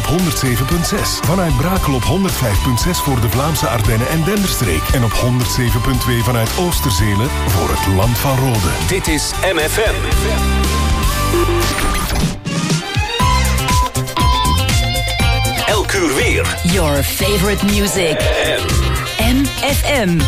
op 107.6. Vanuit Brakel op 105.6 voor de Vlaamse Ardennen en Denderstreek. En op 107.2 vanuit Oosterzelen voor het Land van Rode. Dit is MFM. Elk uur weer. Your favorite music. MFM.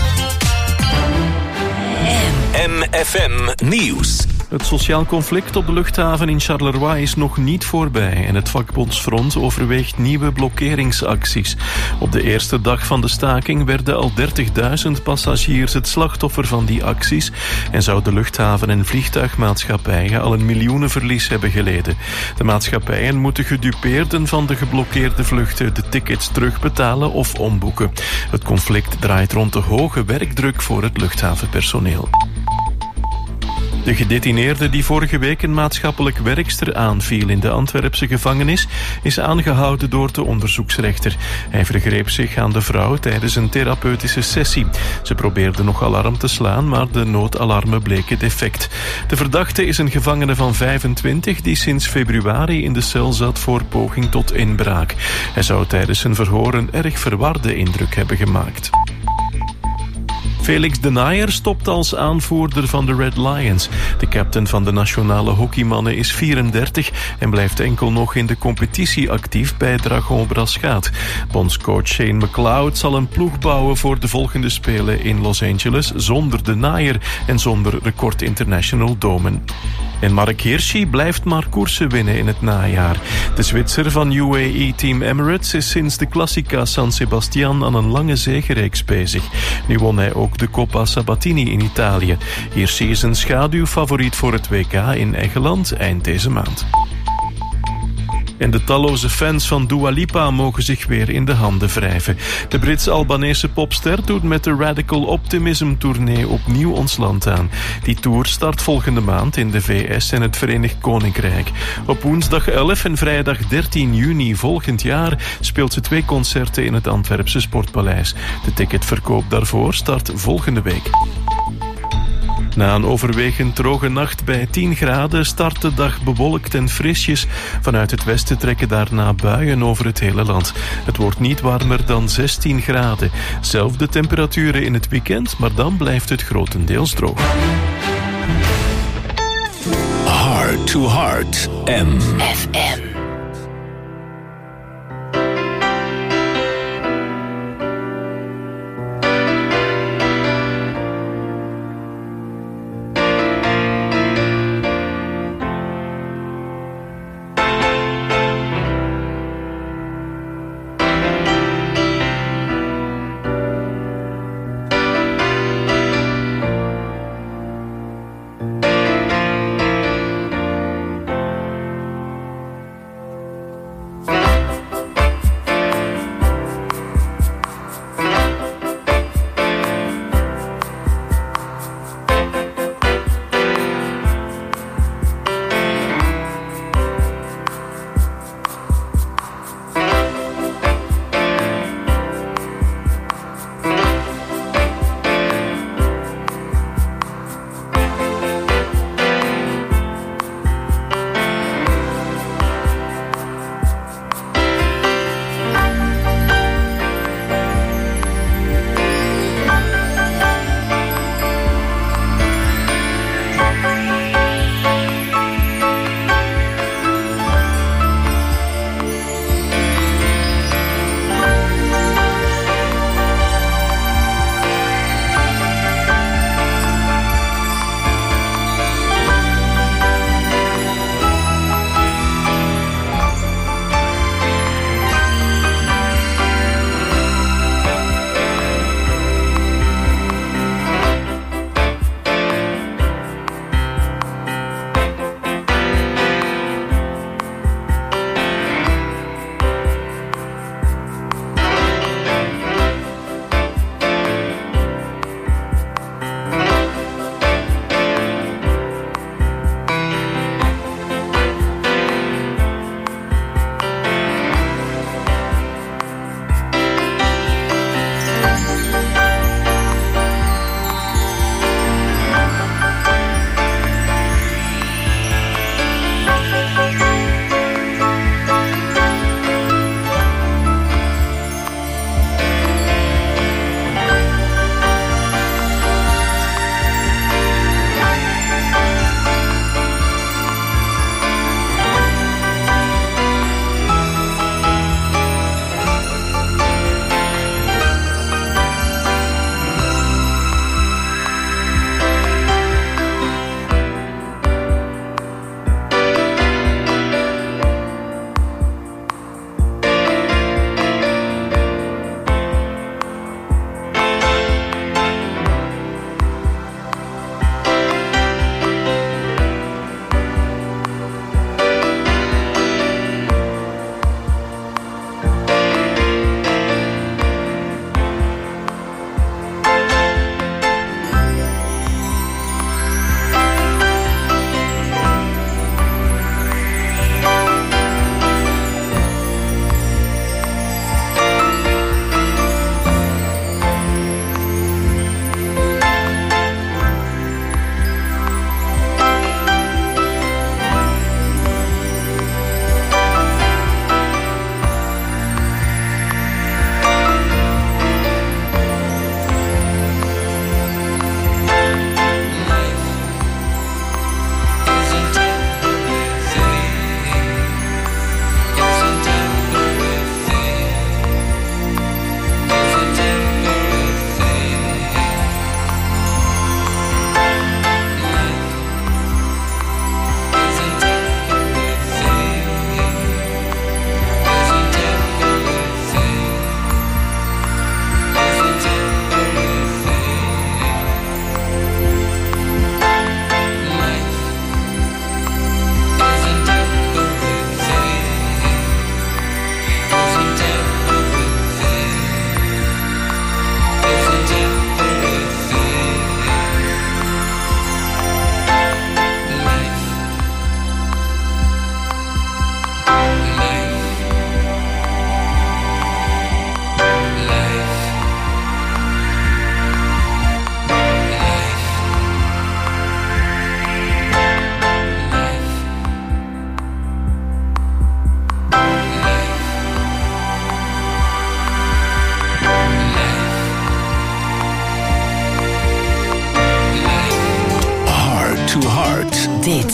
MFM Nieuws. Het sociaal conflict op de luchthaven in Charleroi is nog niet voorbij en het vakbondsfront overweegt nieuwe blokkeringsacties. Op de eerste dag van de staking werden al 30.000 passagiers het slachtoffer van die acties en zou de luchthaven- en vliegtuigmaatschappijen al een miljoenenverlies hebben geleden. De maatschappijen moeten gedupeerden van de geblokkeerde vluchten de tickets terugbetalen of omboeken. Het conflict draait rond de hoge werkdruk voor het luchthavenpersoneel. De gedetineerde die vorige week een maatschappelijk werkster aanviel in de Antwerpse gevangenis is aangehouden door de onderzoeksrechter. Hij vergreep zich aan de vrouw tijdens een therapeutische sessie. Ze probeerde nog alarm te slaan, maar de noodalarmen bleken defect. De verdachte is een gevangene van 25 die sinds februari in de cel zat voor poging tot inbraak. Hij zou tijdens zijn verhoor een erg verwarde indruk hebben gemaakt. Felix de Naaier stopt als aanvoerder van de Red Lions. De captain van de nationale hockeymannen is 34 en blijft enkel nog in de competitie actief bij Dragon Braschaat. Bondscoach Shane McLeod zal een ploeg bouwen voor de volgende Spelen in Los Angeles zonder de Naaier en zonder Record International Domen. En Mark Hirschi blijft maar koersen winnen in het najaar. De Zwitser van UAE Team Emirates is sinds de Classica San Sebastian aan een lange zegereeks bezig. Nu won hij ook de Coppa Sabatini in Italië. Hirschi is een schaduwfavoriet voor het WK in Engeland eind deze maand. En de talloze fans van Dua Lipa mogen zich weer in de handen wrijven. De Brits-Albanese popster doet met de Radical Optimism tournee opnieuw ons land aan. Die tour start volgende maand in de VS en het Verenigd Koninkrijk. Op woensdag 11 en vrijdag 13 juni volgend jaar speelt ze 2 concerten in het Antwerpse Sportpaleis. De ticketverkoop daarvoor start volgende week. Na een overwegend droge nacht bij 10 graden start de dag bewolkt en frisjes. Vanuit het westen trekken daarna buien over het hele land. Het wordt niet warmer dan 16 graden. Zelfde temperaturen in het weekend, maar dan blijft het grotendeels droog. Heart to Heart FM.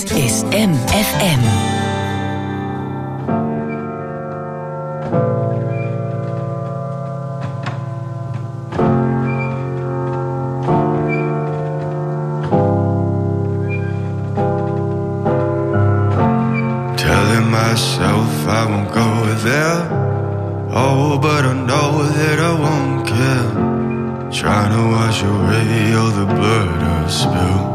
is MFM. Telling myself I won't go there. Oh, but I know that I won't care. Trying to wash away all the blood I've spilled.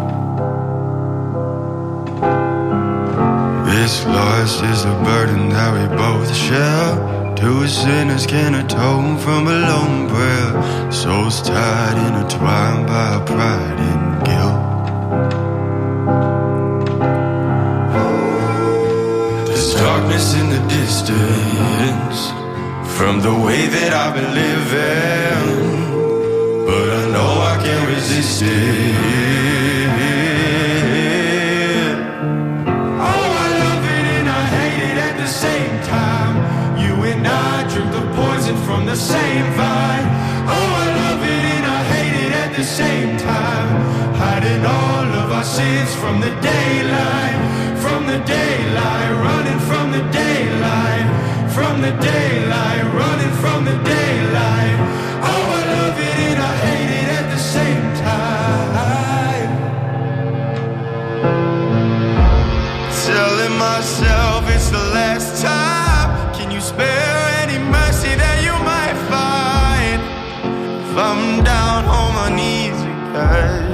This loss is a burden that we both share. Two sinners can atone from a lone prayer. Souls tied, intertwined by pride and guilt. There's darkness in the distance from the way that I've been living, but I know I can't resist it. Oh, I love it and I hate it at the same time. You and I drink the poison from the same vine. Oh, I love it and I hate it at the same time. Hiding all of our sins from the daylight, from the daylight, running from the daylight, from the daylight, running from the daylight. Oh, I love it and I hate it at the same time. Telling myself it's the last time. Can you spare any mercy that you might find? If I'm down on my knees again,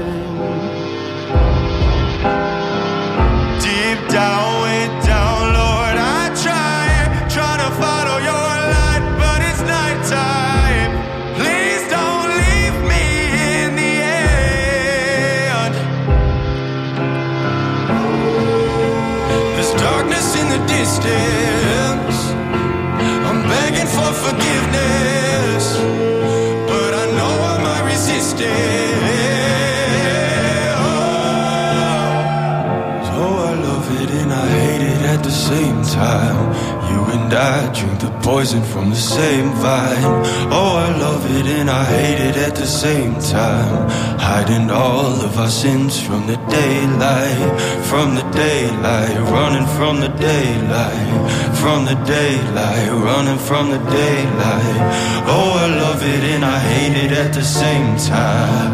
deep down, way down, Lord, I try to follow your light, but it's nighttime. Please don't leave me in the end. There's darkness in the distance. I'm begging for forgiveness, but I know I might resist it. Oh, so I love it and I hate it at the same time. You and I drink the poison from the same vine. Oh, I love it and I hate it at the same time. Hiding all of our sins from the daylight, from the daylight, running from the daylight, from the daylight, running from the daylight. Oh, I love it and I hate it at the same time.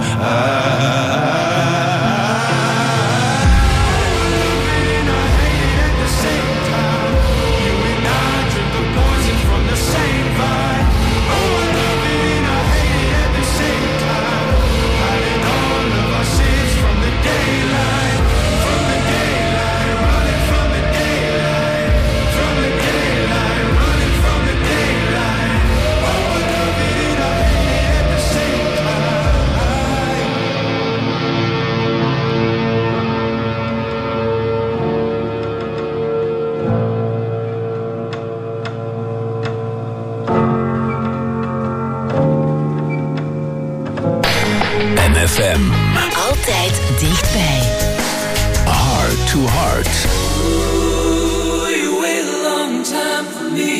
MFM. Altijd dichtbij. Heart to Heart. Ooh, you wait a long time for me.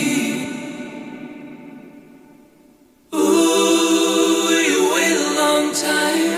Ooh, you wait a long time.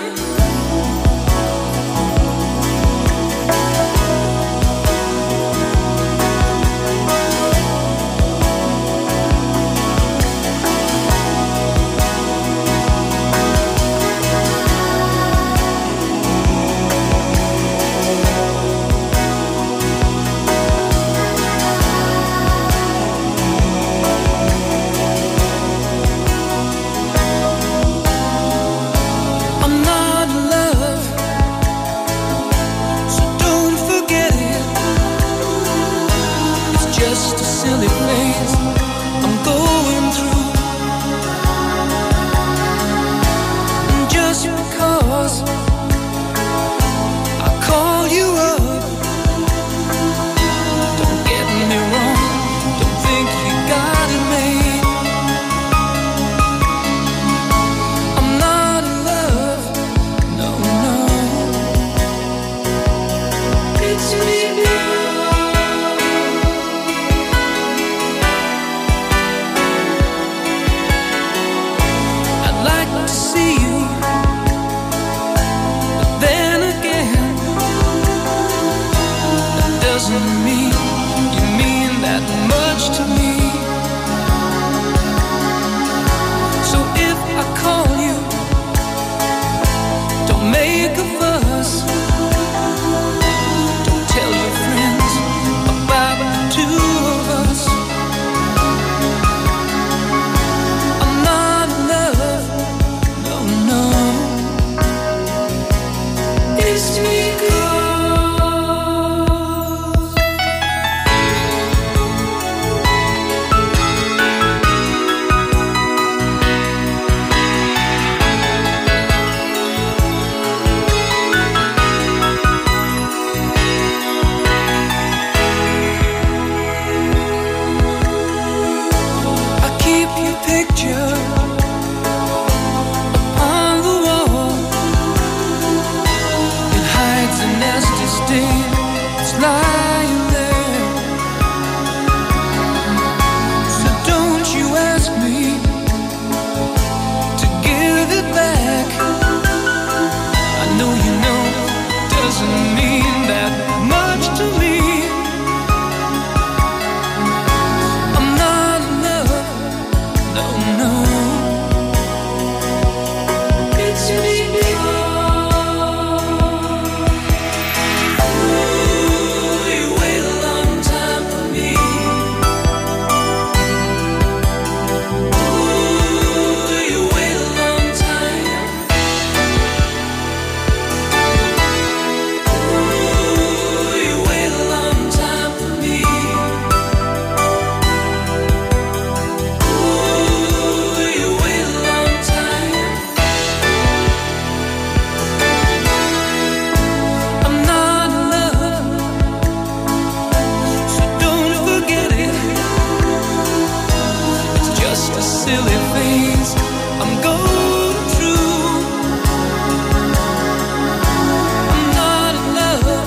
picture on the wall. It hides a nasty stain. It's lying there. So don't you ask me to give it back. I know you know it doesn't mean that much to me. I'm not in love, no, no. It's me. Silly things I'm going through. I'm not in love.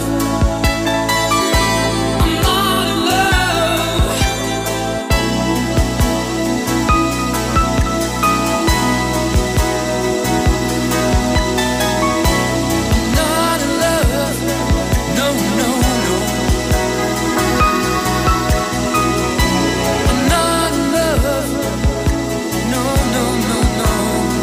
I'm not in love. I'm not in love. No, no, no. I'm not in love. No, no, no, no.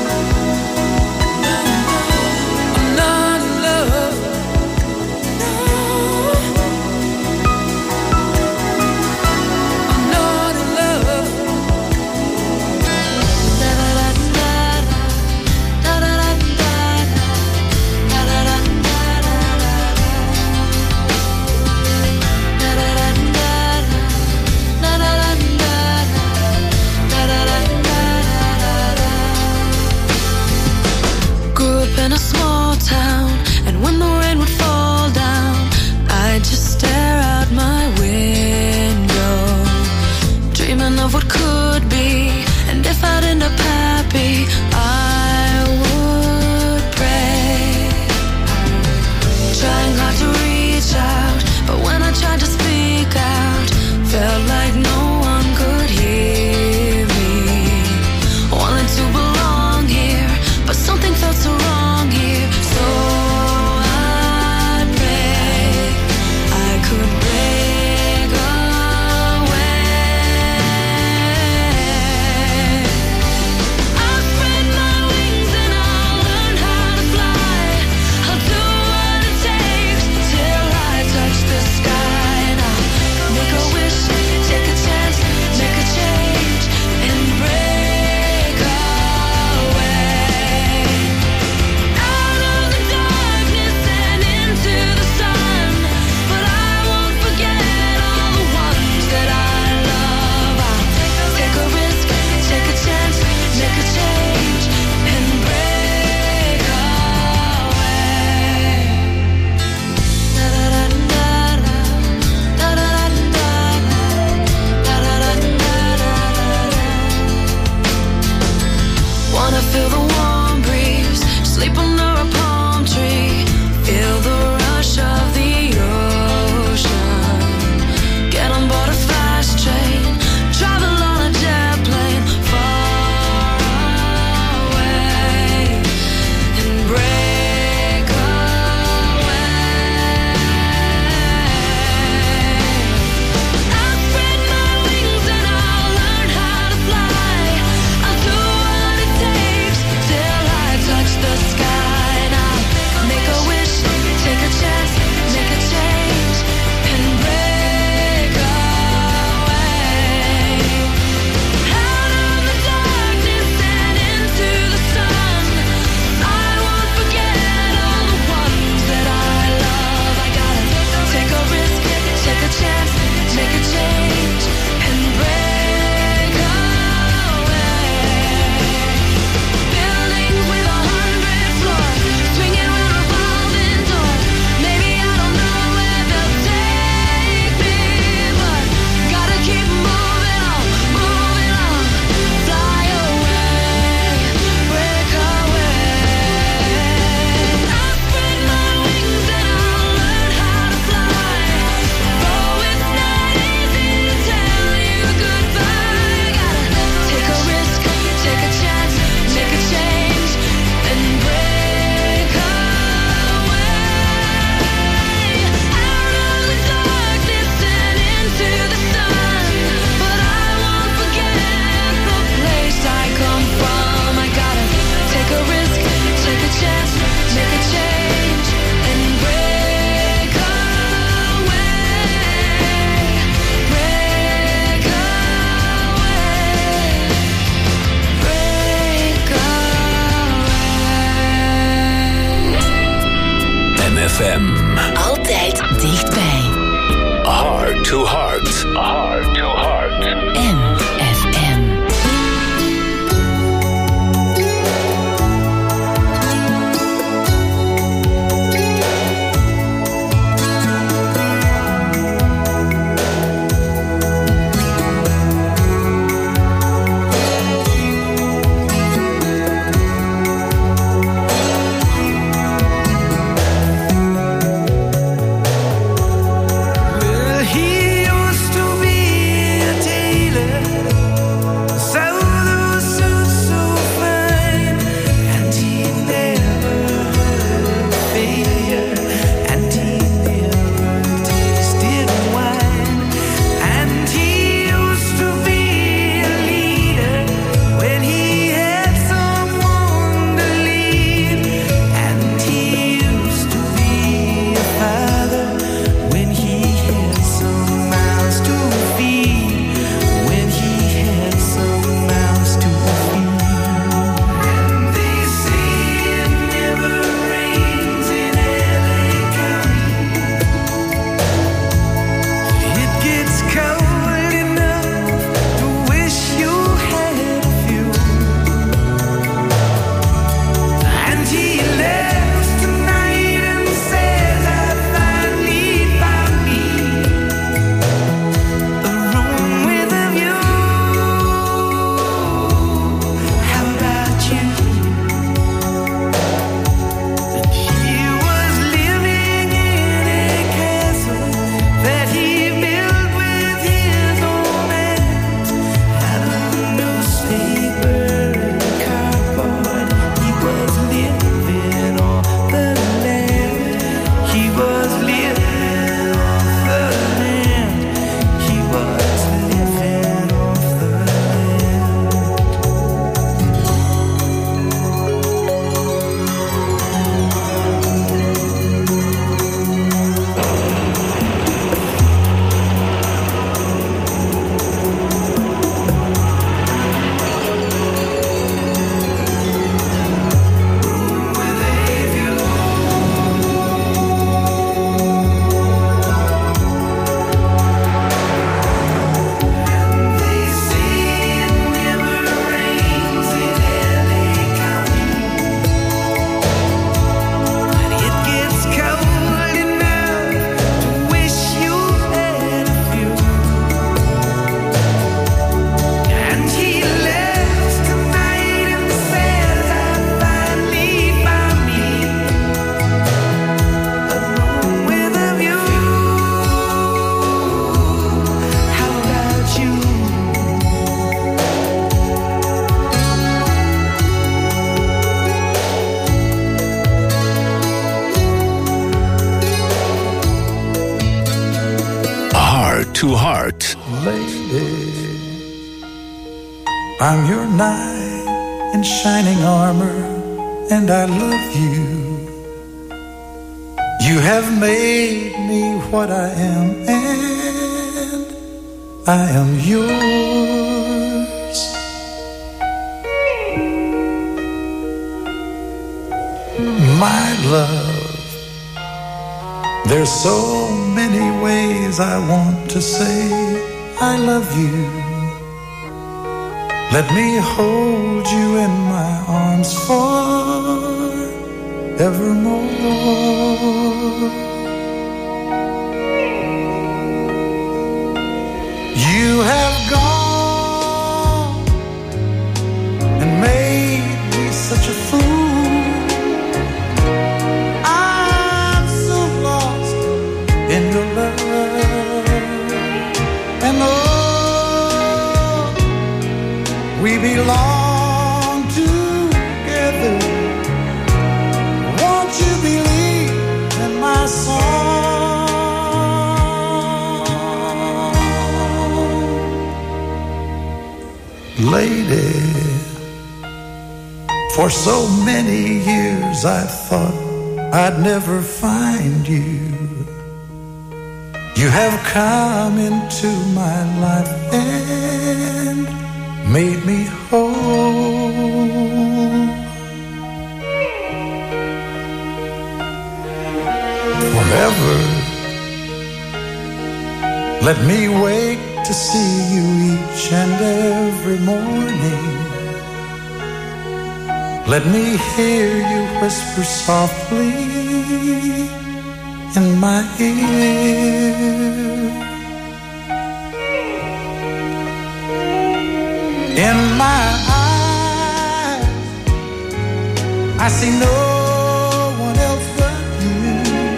to Heart. Heart to Heart. MFM. to Heart. Lady, I'm your knight in shining armor, and I love you. You have made me what I am, and I am yours. My love, there's so many ways I want to say I love you. Let me hold you in my arms forevermore. You have gone and made me such a fool. I'm so lost in your love, and oh, we belong together. Won't you believe in my song? Lady, for so many years I thought I'd never find you. You have come into my life and made me whole. Forever, Let me wake to see you each and every morning. Let me hear you whisper softly in my ear. In my eyes, I see no one else but you.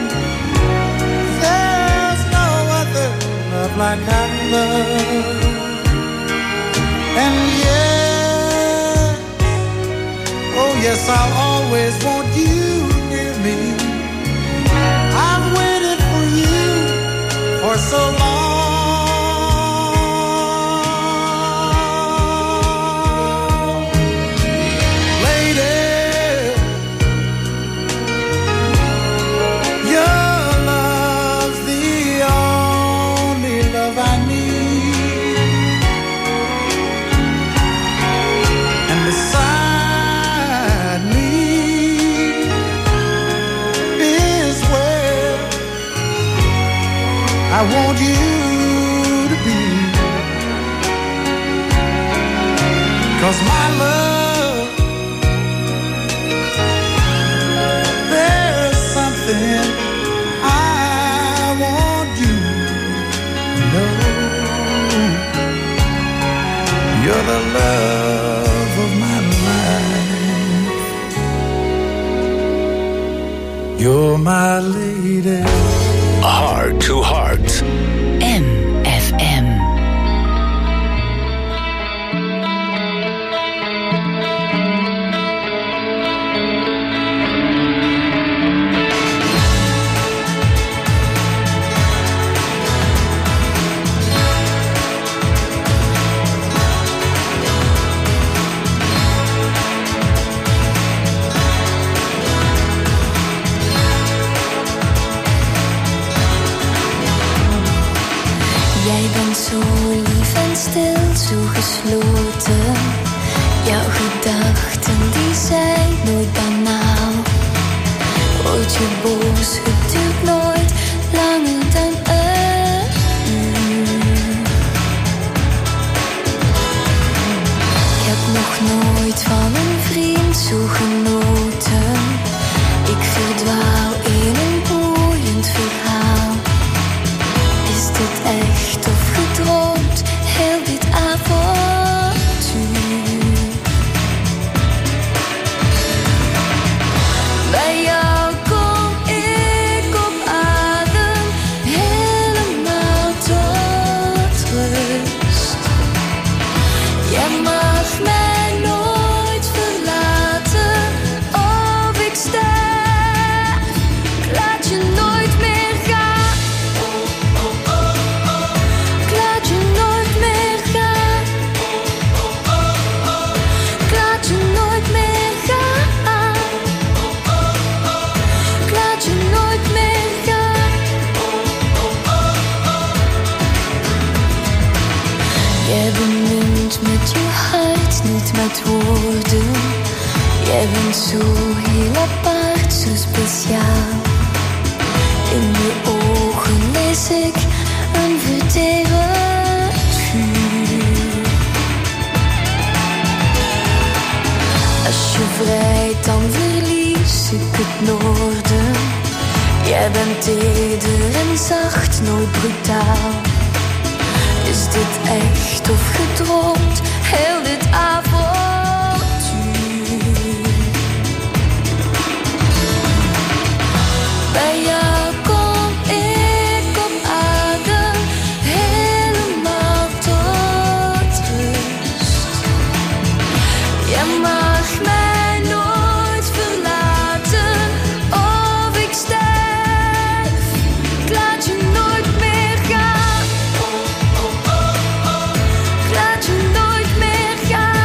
There's no other love like I love. And yes, oh yes, I'll always want you near me. I've waited for you for so long. I want you to be, 'cause my love, there's something I want you to know. You're the love of my life. You're my lady. Heart to Heart. MFM. Jij bent zo lief en stil, zo gesloten. Jouw gedachten die zijn nooit banaal. Word je boos, het duurt nooit langer dan een uur. Ik heb nog nooit van een vriend zo genoten. Ik verdwaal in een boeiend verhaal. Is dit echt of gedroomd, heel dit avontuur? Bij jou kom ik op adem, helemaal tot rust. Jij mag mij nooit verlaten, of ik sterf, ik laat je nooit meer gaan. Ik laat je nooit meer gaan. Ik laat je nooit meer gaan. Ik laat je nooit meer gaan. Jij bemint met je hart, niet met woorden. Jij bent zo heel apart, zo speciaal. In je ogen lees ik een verterend vuur. Als je vrijt, dan verlies ik het noorden. Jij bent teder en zacht, nooit brutaal. Is dit echt of gedroomd, heel dit avontuur? Bij jou kom ik op adem, helemaal tot rust. Jij mag mij nooit verlaten, of ik sterf, ik laat je nooit meer gaan. Ik laat je nooit meer gaan.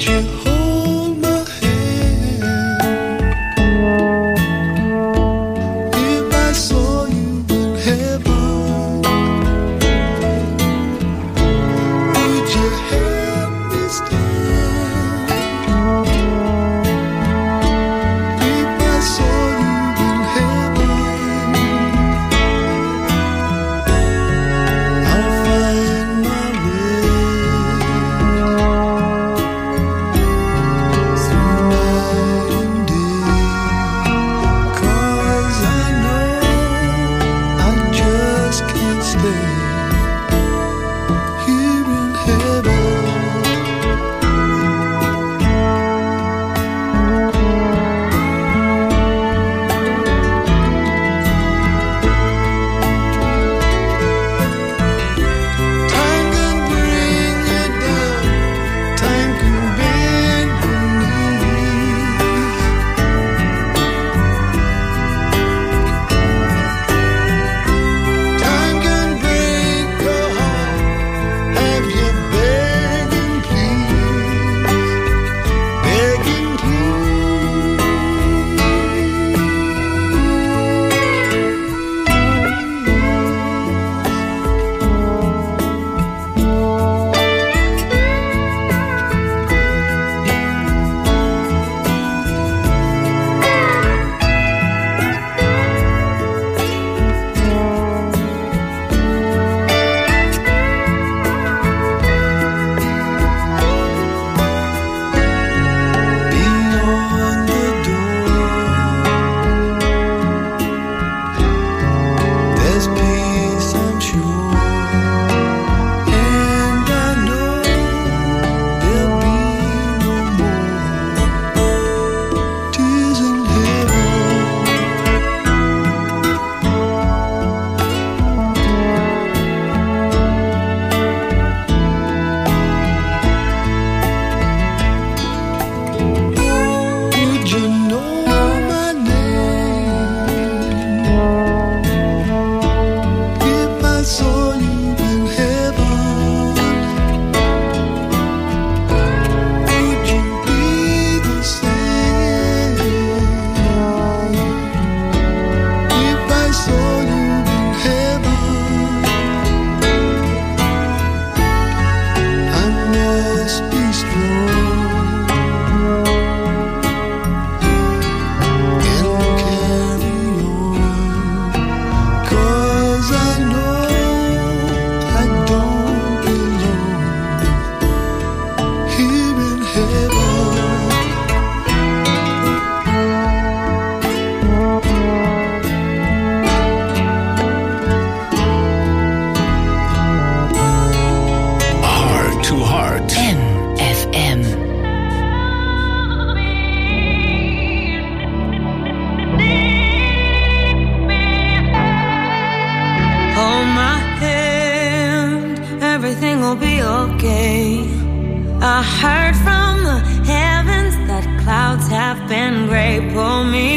I heard from the heavens that clouds have been gray. Pull me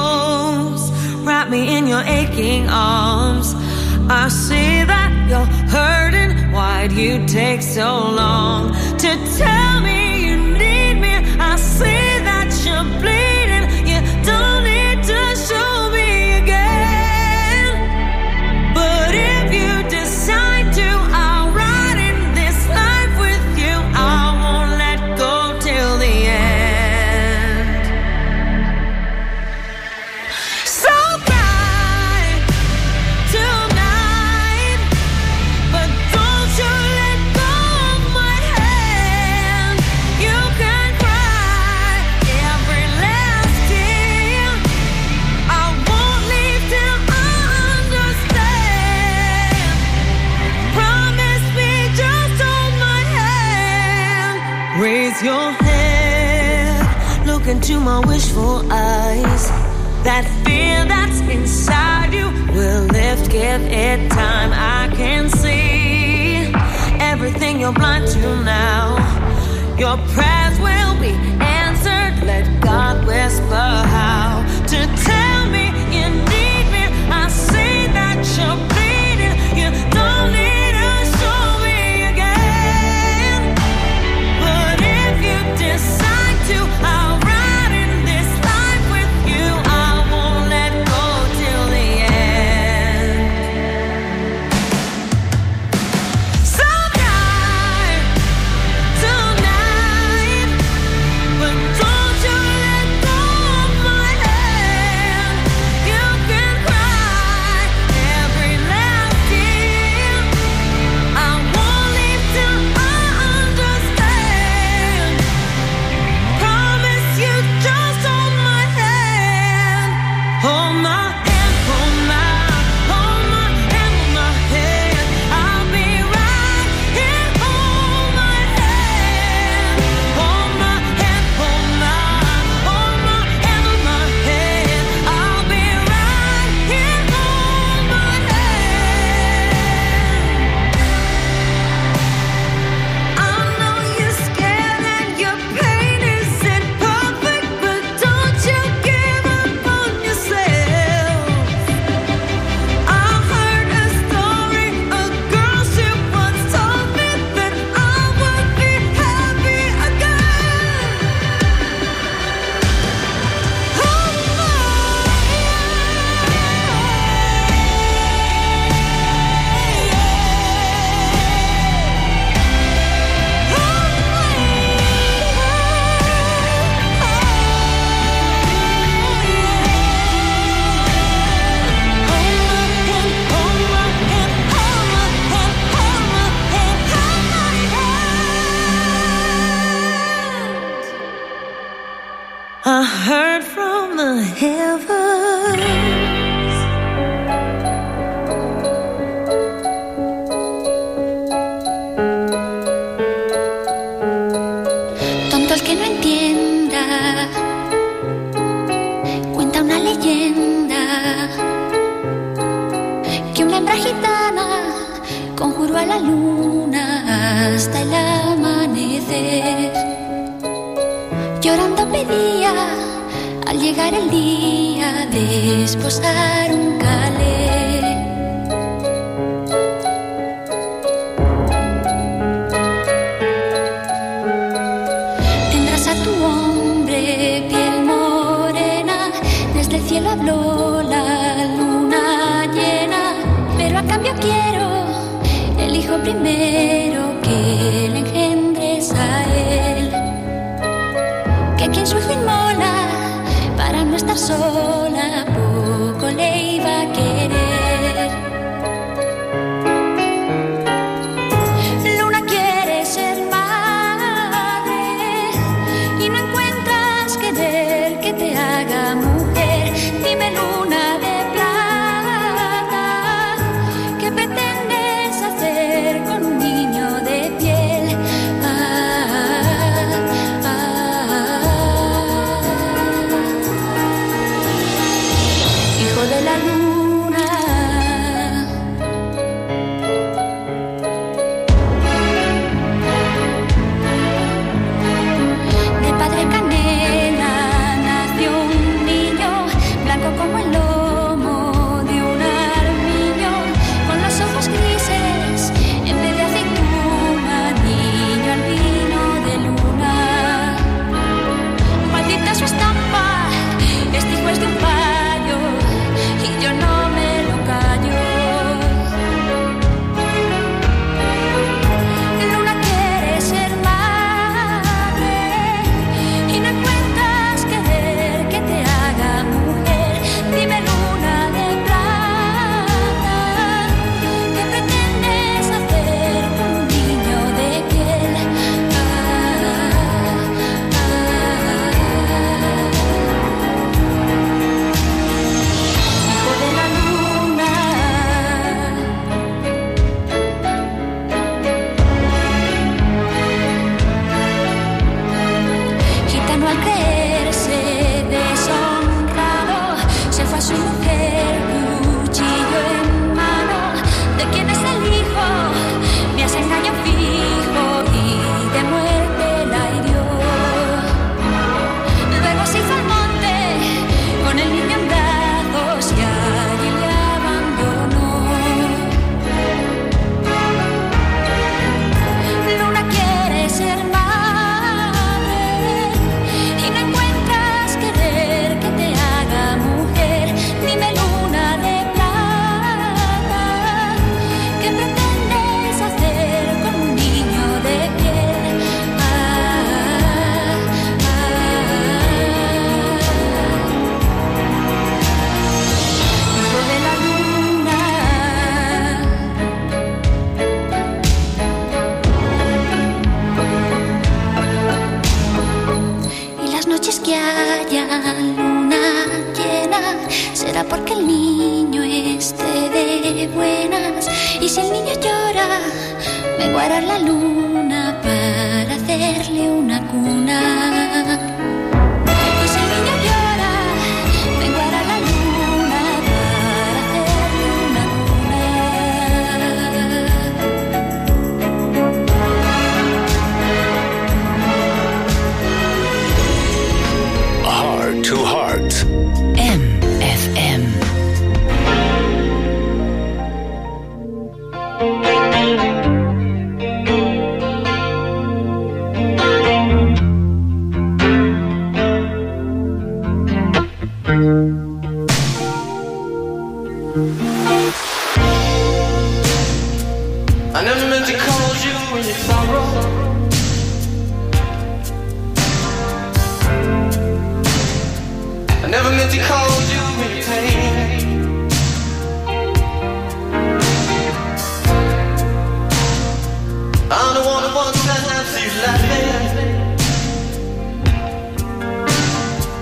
close, wrap me in your aching arms. I see that you're hurting. Why'd you take so long to tell me you need me? I see that you're bleeding. You don't need to show me again. But if you decide to, I'll ride in this life with you. I won't let go till the end. So cry tonight, but don't you let go of my hand. You can cry every last tear. I won't leave till I understand. Promise me, just hold my hand. Raise your head, look into my wishful eyes. That fear that's inside you will lift, give it time. I can see everything you're blind to now. Your prayers will be answered. Let God whisper how to tell me you need me. I see that you're bleeding. You don't need to show me again. But if you decide I heard from the heavens. Tonto el que no entienda, cuenta una leyenda que una hembra gitana conjuró a la luna hasta el amanecer. Llorando pedía al llegar el día de esposar un calé. Tendrás a tu hombre piel morena, desde el cielo habló la luna llena, pero a cambio quiero el hijo primero que le engendres a él. Que quien su hijo inmola para no estar sola, poco le iba a querer. Luna quiere ser madre y no encuentras querer que te haga mujer. Dime, luna de plata, ¿qué pretendes hacer con un niño de piel? Hijo de la luna, de padre canela nació un niño, blanco como el lomo de un armiño, con los ojos grises en vez de aceituna, niño albino de luna. Maldita su estampa, este hijo es de un payo y yo no me lo callo. Luna quiere ser madre y no encuentras querer que te haga mujer. Dime, luna de plata, ¿qué pretendes hacer con un niño de piel? Hijo de la luna, gitano al creerse deshonrado, se fue a su mujer, cuchillo en mano. ¿De quién es el hijo? Me hace engaño fijo y de muerte la hirió. Luego se hizo al monte con el niño en brazos y allí le abandonó. Luna quiere ser madre y no encuentras querer que te haga mujer. Dime, luna de plata, ¿qué pretendes hacer con un niño de piel? Hijo de la luna, y las noches que haya luna llena será porque el niño esté de buenas. Y si el niño llora, vengo a arar la luna para hacerle una cuna. Y si el niño llora, vengo a arar la luna para hacerle una cuna. Heart to Heart. MFM. I never meant to call you in your sorrow. I never meant to call you in your pain. I'm the one who wants to have you laughing.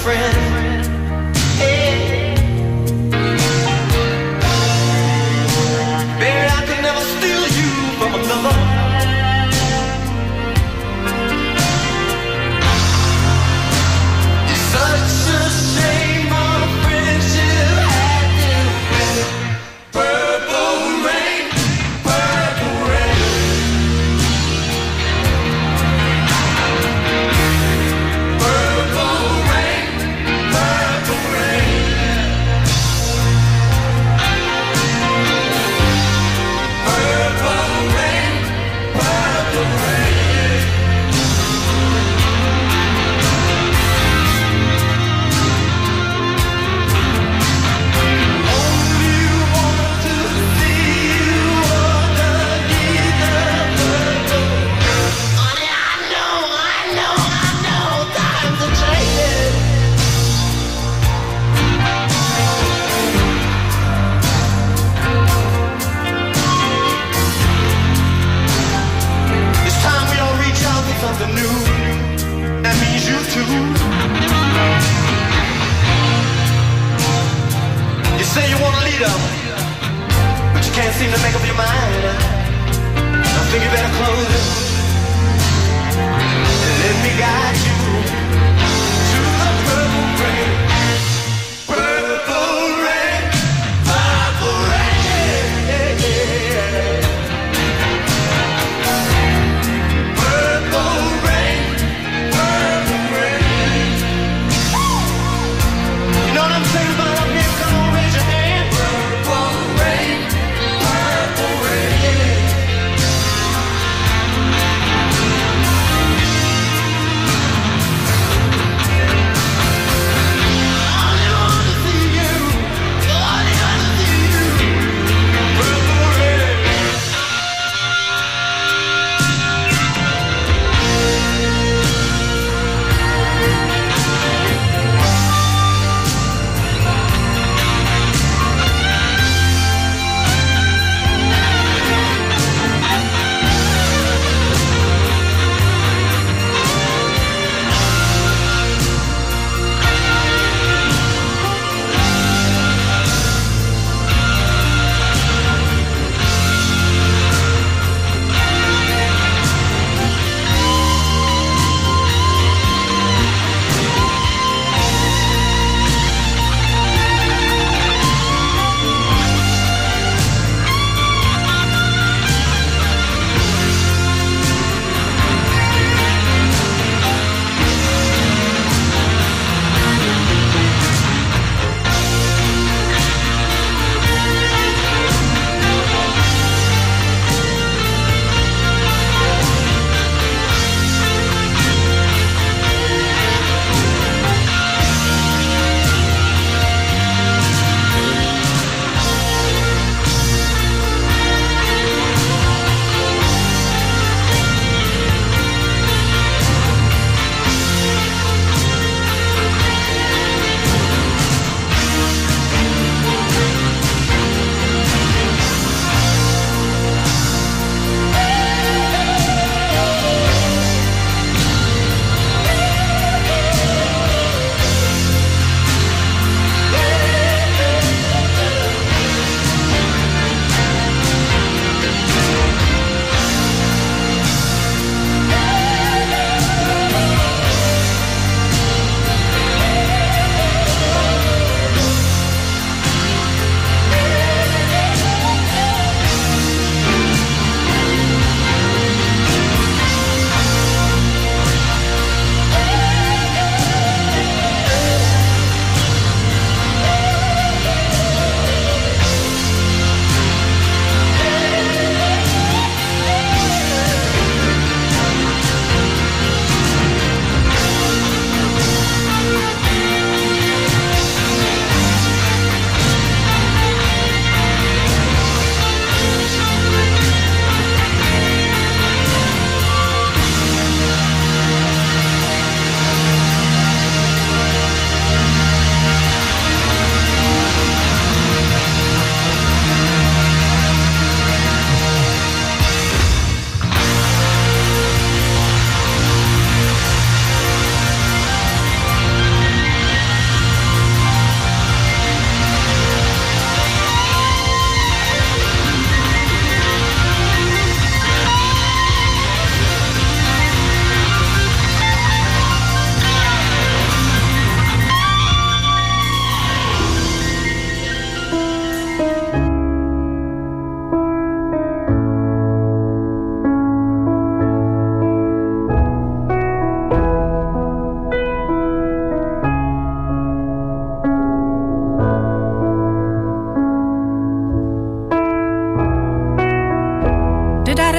friend. Hey. Baby, I could never steal you from another. It's such a shame our friendship had to end. Purple rain, purple rain. Purple rain, purple rain. Purple rain, purple rain. Only want to see you underneath the purple. Honey, I know, times are changing. It's time we all reach out for something new. That means you too. You say you want a leader, but you can't seem to make up your mind. I think you better close it and let me guide you to the purple rain. Purple rain, purple rain. Purple rain, purple rain. You know what I'm saying about up here? Come on, raise your hand. Purple rain, purple rain.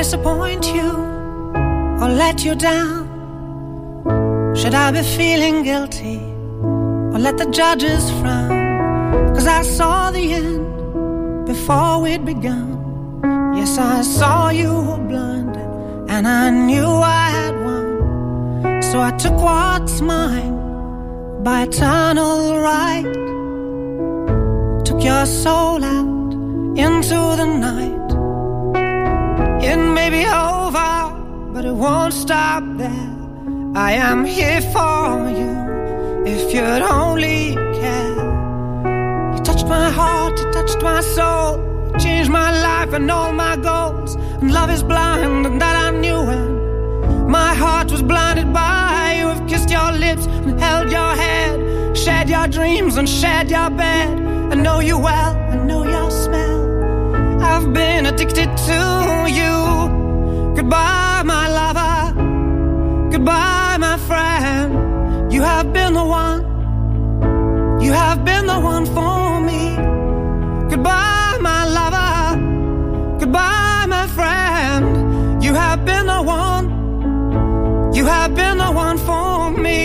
disappoint you or let you down? Should I be feeling guilty or let the judges frown? 'Cause I saw the end before we'd begun. Yes, I saw you were blinded and I knew I had won. So I took what's mine by eternal right. Took your soul out into the night. It may be over, but it won't stop there. I am here for you if you'd only care. You touched my heart, you touched my soul, you changed my life and all my goals. And love is blind, and that I knew when my heart was blinded by you. Have kissed your lips and held your head, shared your dreams and shared your bed. I know you well, I know your smell. I've been addicted to you. Goodbye, my lover. Goodbye, my friend. You have been the one. You have been the one for me. Goodbye, my lover. Goodbye, my friend. You have been the one. You have been the one for me.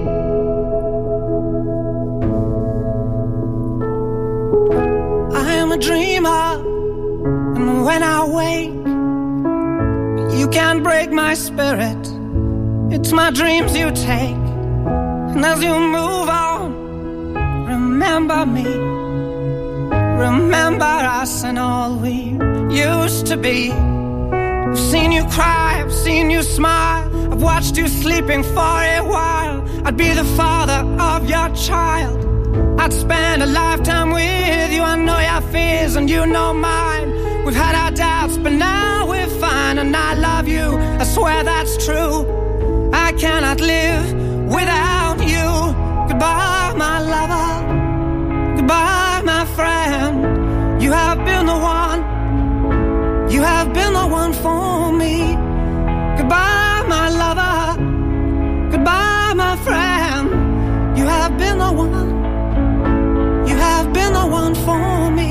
I am a dreamer, and when I wake, you can't break my spirit. It's my dreams you take. And as you move on, remember me. Remember us and all we used to be. I've seen you cry, I've seen you smile, I've watched you sleeping for a while. I'd be the father of your child. I'd spend a lifetime with you. I know your fears and you know mine. We've had our doubts, but now we're fine. And I love you, I swear that's true. I cannot live without you. Goodbye, my lover. Goodbye, my friend. You have been the one. You have been the one for me. Goodbye, my lover. Goodbye, my friend. You have been the one. You have been the one for me.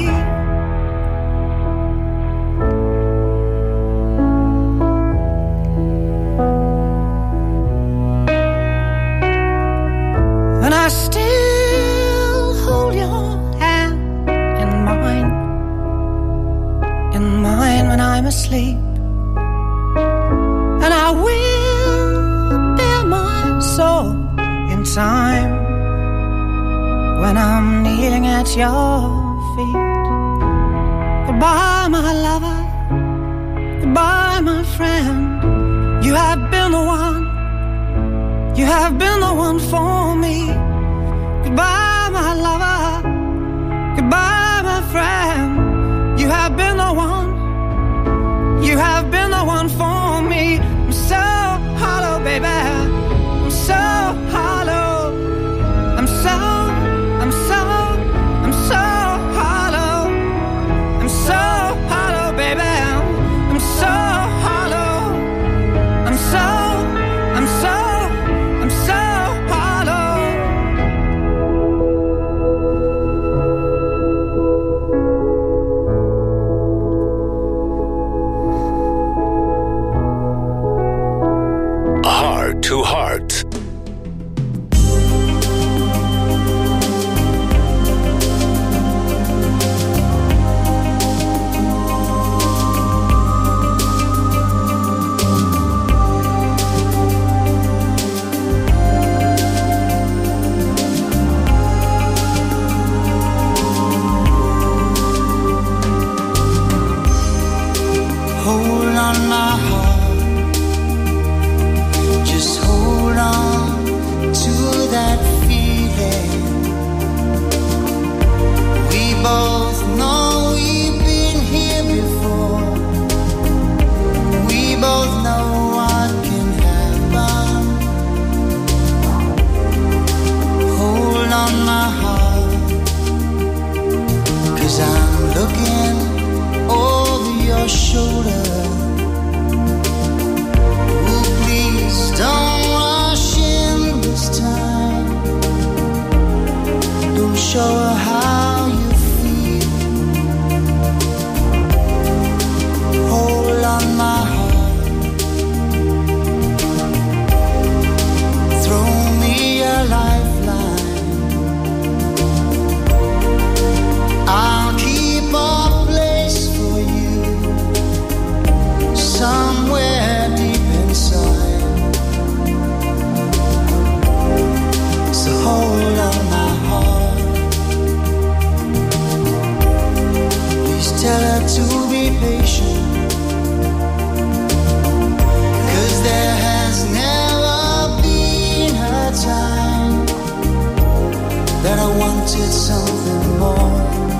And I still hold your hand in mine when I'm asleep. And I will bear my soul in time when I'm kneeling at your feet. Goodbye, my lover. Goodbye, my friend. You have been the one. You have been the one for me. Goodbye, my lover. Goodbye, my friend. You have been the one. You have been the one for me. I'm so hollow, baby. I'm so hollow. I'm so hollow. I'm so hollow, baby. I'm so hollow. I'm so hollow. Heart to Heart. Hold on, my heart. Just hold on to that feeling. We both know we've been here before. We both know what can happen. Hold on, my heart. 'Cause I'm looking over your shoulder. Oh, please don't rush in this time. Don't show her how you feel. Hold on, my heart. wanted something more.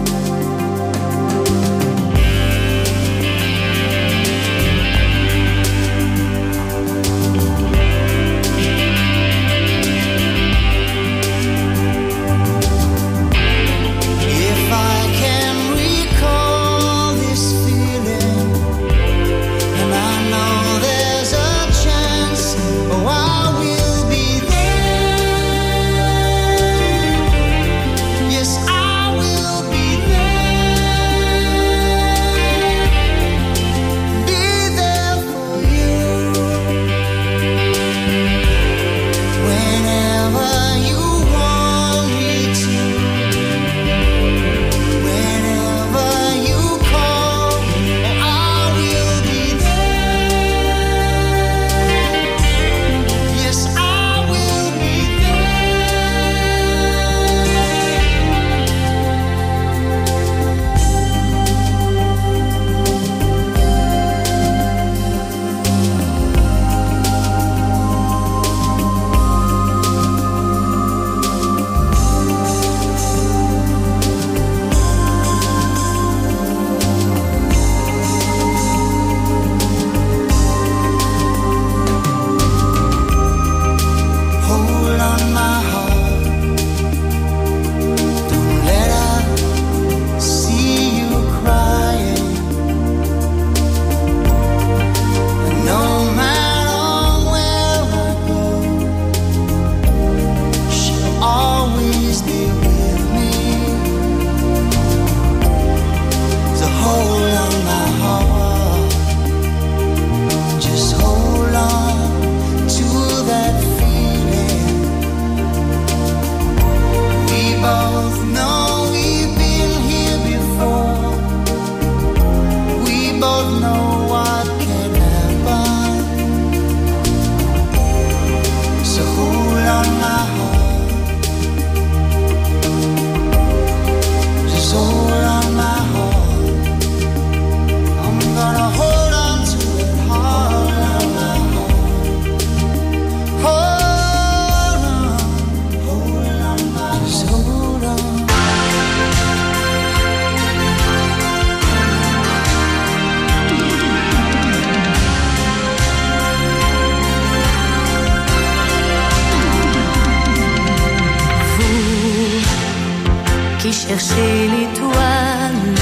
Cherchez l'étoile,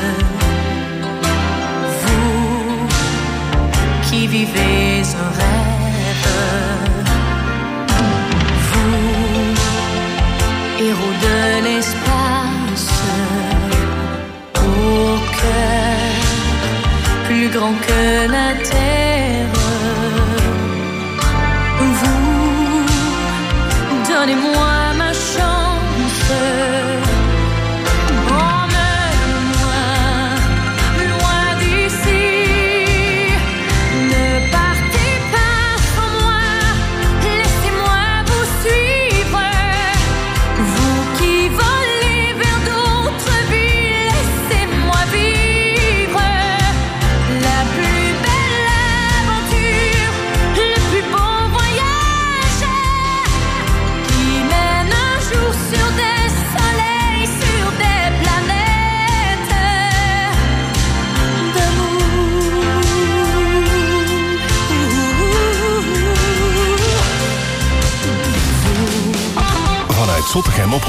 vous qui vivez un rêve, vous, héros de l'espace, au cœur plus grand que la terre, vous, donnez-moi ma chance. Zottegem op